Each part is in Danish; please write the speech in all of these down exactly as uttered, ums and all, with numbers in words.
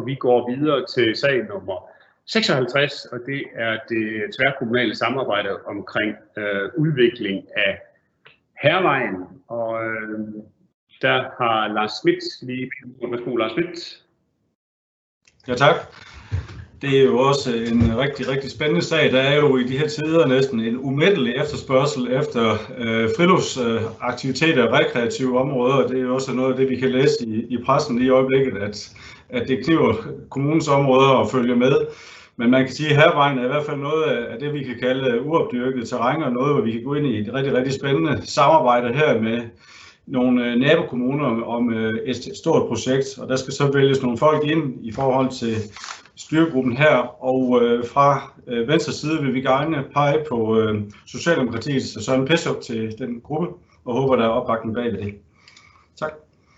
og vi går videre til sag nummer seksoghalvtreds, og det er det tværkommunale samarbejde omkring øh, udvikling af Hærvejen. Og øh, der har Lars Schmidt lige... Værsgo, Lars Schmidt. Ja, tak. Det er jo også en rigtig, rigtig spændende sag. Der er jo i de her tider næsten en umættelig efterspørgsel efter øh, friluftsaktiviteter og rekreative områder. Det er jo også noget af det, vi kan læse i, i pressen lige i øjeblikket, at, at det kniver kommunens områder at følge med. Men man kan sige, at Hærvejen er i hvert fald noget af det, vi kan kalde uopdyrket terræn, og noget, hvor vi kan gå ind i et rigtig, rigtig spændende samarbejde her med nogle nabokommuner om et stort projekt. Og der skal så vælges nogle folk ind i forhold til styregruppen her, og øh, fra øh, venstre side vil vi gerne pege på øh, Socialdemokratiets Søren Pessow til den gruppe, og håber, der er opbakning bag ved det. Tak.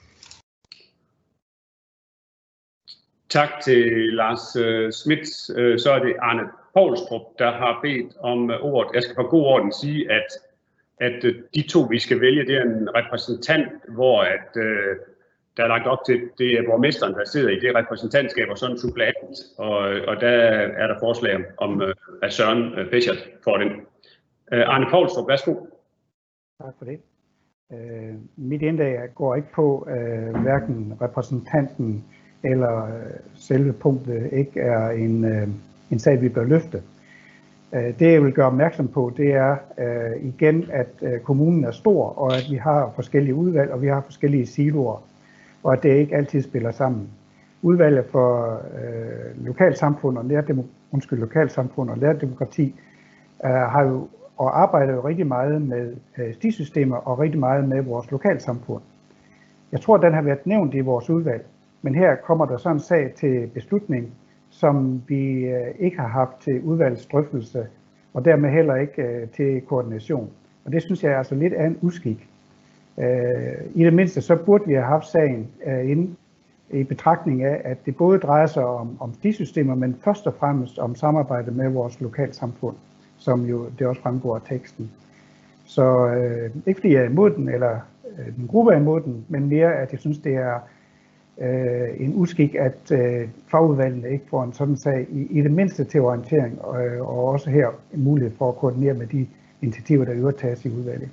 Tak til Lars øh, Schmidt. Øh, så er det Arne Poulstrup, der har bedt om øh, ordet. Jeg skal for god orden sige, at, at øh, de to, vi skal vælge, det er en repræsentant, hvor at øh, der er lagt op til, det er borgmesteren, der sidder i det repræsentantskab og sådan en suppleant, og, og der er der forslag om, om at Søren Pessow får den. Arne Poulstrup, værsgo. Tak for det. Øh, mit indlæg går ikke på, øh, hverken repræsentanten eller øh, selve punktet ikke er en, øh, en sag, vi bør løfte. Øh, det jeg vil gøre opmærksom på, det er øh, igen, at øh, kommunen er stor, og at vi har forskellige udvalg, og vi har forskellige siloer, og at det ikke altid spiller sammen. Udvalget for øh, lokalsamfund og nærdemokrati, undskyld, lokalsamfund og nærdemokrati øh, har jo og arbejder jo rigtig meget med øh, stisystemer og rigtig meget med vores lokalsamfund. Jeg tror, at den har været nævnt i vores udvalg, men her kommer der så en sag til beslutning, som vi øh, ikke har haft til udvalgsdrøftelse, og dermed heller ikke øh, til koordination. Og det synes jeg er altså lidt af en uskik. I det mindste så burde vi have haft sagen uh, inde i betragtning af, at det både drejer sig om, om stisystemer, men først og fremmest om samarbejde med vores lokalsamfund, som jo det også fremgår af teksten. Så uh, ikke fordi jeg er imod den, eller uh, den gruppe er imod den, men mere at jeg synes, det er uh, en uskik, at uh, fagudvalgene ikke får en sådan sag i, i det mindste til orientering, og, og også her en mulighed for at koordinere med de initiativer, der øvrigt tages i udvalget.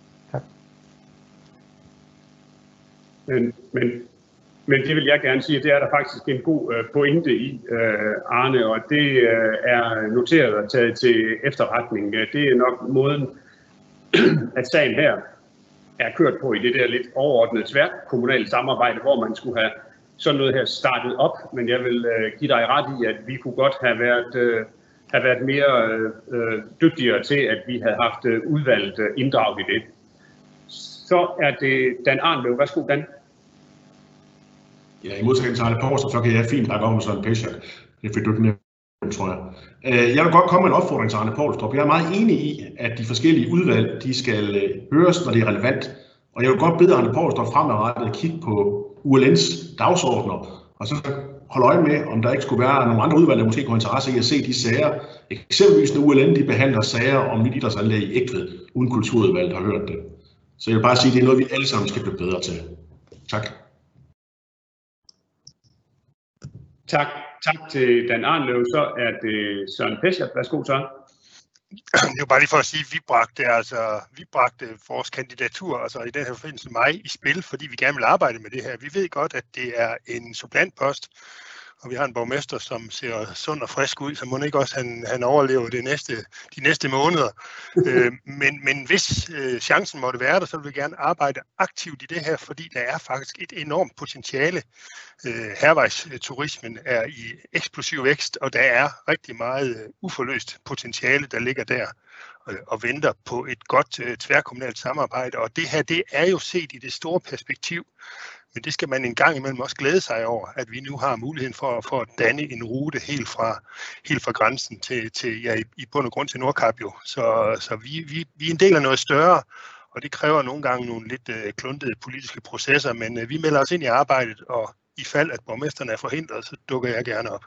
Men, men, men det vil jeg gerne sige, at det er der faktisk en god øh, pointe i, øh, Arne, og det øh, er noteret og taget til efterretning. Det er nok måden, at sagen her er kørt på i det der lidt overordnede tværkommunale samarbejde, hvor man skulle have sådan noget her startet op, men jeg vil øh, give dig ret i, at vi kunne godt have været, øh, have været mere øh, dygtigere til, at vi havde haft øh, udvalgt øh, inddrag i det. Så er det Dan Arnlev. Værsgo, Dan. Ja, i modsætning til Arne Poulstrup, så kan jeg fint bakke op med Søren Pessow. Det fik du ikke nævnt, tror jeg. Jeg vil godt komme med en opfordring til Arne Poulstrup. Jeg er meget enig i, at de forskellige udvalg, de skal høres, når det er relevant. Og jeg vil godt bede Arne Poulstrup fremadrettet at kigge på U L N's dagsordner, og så holde øje med, om der ikke skulle være nogle andre udvalg, der måske kunne have interesse i at se de sager. Eksempelvis når U L N de behandler sager om nyt idrætsanlæg i Egtved, uden kulturudvalget har hørt det. Så jeg vil bare sige, at det er noget, vi alle sammen skal blive bedre til. Tak. Tak, tak til Dan Arnlev. Så er det Søren Pessow. Værsgo, Søren. Det er jo bare lige for at sige, at vi bragte, altså, vi bragte vores kandidatur, altså i den her forbindelse mig, i spil, fordi vi gerne vil arbejde med det her. Vi ved godt, at det er en supplantpost, og vi har en borgmester, som ser sund og frisk ud, så må ikke også han, han overlever det næste, de næste måneder. øh, men, men hvis øh, chancen måtte være der, så vil vi gerne arbejde aktivt i det her, fordi der er faktisk et enormt potentiale. Øh, Hærvejsturismen er i eksplosiv vækst, og der er rigtig meget øh, uforløst potentiale, der ligger der øh, og venter på et godt øh, tværkommunalt samarbejde. Og det her, det er jo set i det store perspektiv. Men det skal man en gang imellem også glæde sig over, at vi nu har muligheden for, for at danne en rute helt fra, helt fra grænsen til, til ja, i, i bund og grund til Nordkap jo. Så, så vi, vi, vi er en del af noget større, og det kræver nogle gange nogle lidt uh, kluntede politiske processer, men uh, vi melder os ind i arbejdet, og i fald at borgmesterne er forhindret, så dukker jeg gerne op.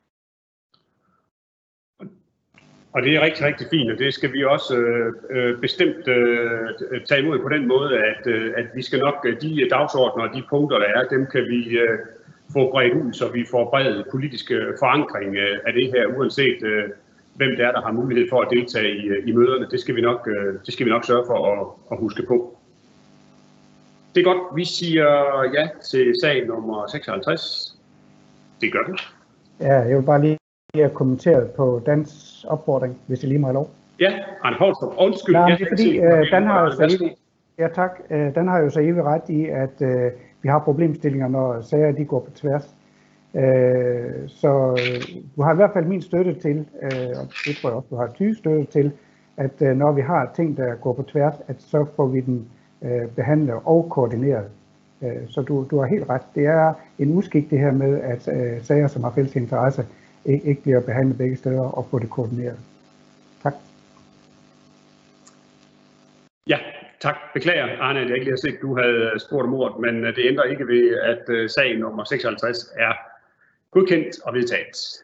Og det er rigtig, rigtig fint, og det skal vi også øh, bestemt øh, tage imod på den måde, at, øh, at vi skal nok, de dagsordner og de punkter, der er, dem kan vi øh, få bredt ud, så vi får bred politisk forankring af det her, uanset hvem det er, der har mulighed for at deltage i, i møderne. Det skal vi nok, det skal vi nok sørge for at, at huske på. Det er godt. Vi siger ja til sag nummer seksoghalvtreds. Det gør vi. Ja, jeg vil bare lige have kommenteret på Dans opfordring, hvis jeg lige må have lov. Ja, Arne Poulstrup, undskyld. Nej, ja, det er fordi, øh, Dan har jo så evigt, ja, tak. Øh, Dan har jo så evigt ret i, at øh, vi har problemstillinger, når sager de går på tværs. Øh, så øh, du har i hvert fald min støtte til, øh, og det tror jeg også, du har tyve støtte til, at øh, når vi har ting, der går på tværs, at så får vi den øh, behandlet og koordineret. Øh, så du, du har helt ret. Det er en uskik det her med, at øh, sager, som har fælles interesse, ikke, ikke bliver behandlet begge steder og få det koordineret. Tak. Ja, tak. Beklager, Arne, at jeg ikke lige har set, at du havde spurgt om ordet, men det ændrer ikke ved, at sag nummer seksoghalvtreds er godkendt og vedtaget.